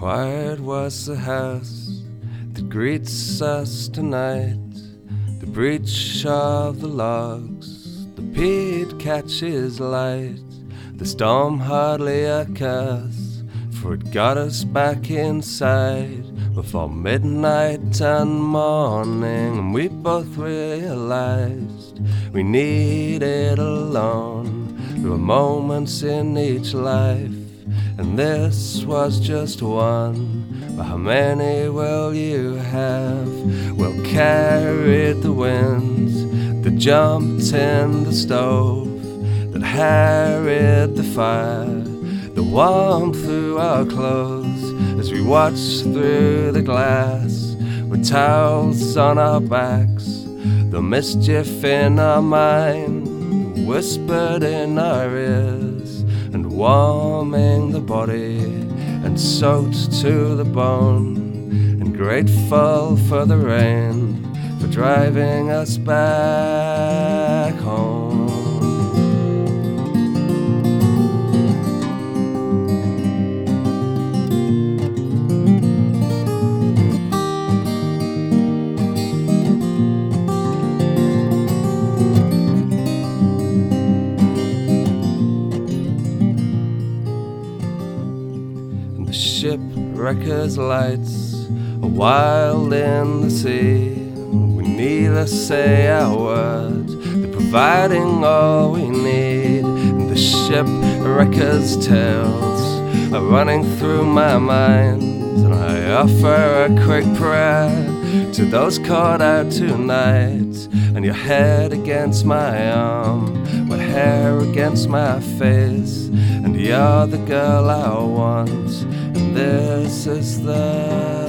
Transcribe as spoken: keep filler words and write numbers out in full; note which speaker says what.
Speaker 1: quiet was the house that greets us tonight. The breach of the logs, the peat catches light. The storm hardly a curse, for it got us back inside before midnight and morning. And we both realized we needed alone. There were moments in each life, and this was just one. But how many will you have? Well, carried the winds that jumped in the stove, that harried the fire, the warmth through our clothes as we watched through the glass with towels on our backs. The mischief in our mind whispered in our ears, and warming the body and soaked to the bone, and grateful for the rain for driving us back home. The shipwreckers' lights are wild in the sea. We neither say a word, they're providing all we need. And the shipwreckers' tales are running through my mind, and I offer a quick prayer to those caught out tonight. And your head against my arm, wet hair against my face, and you're the girl I want, and this is the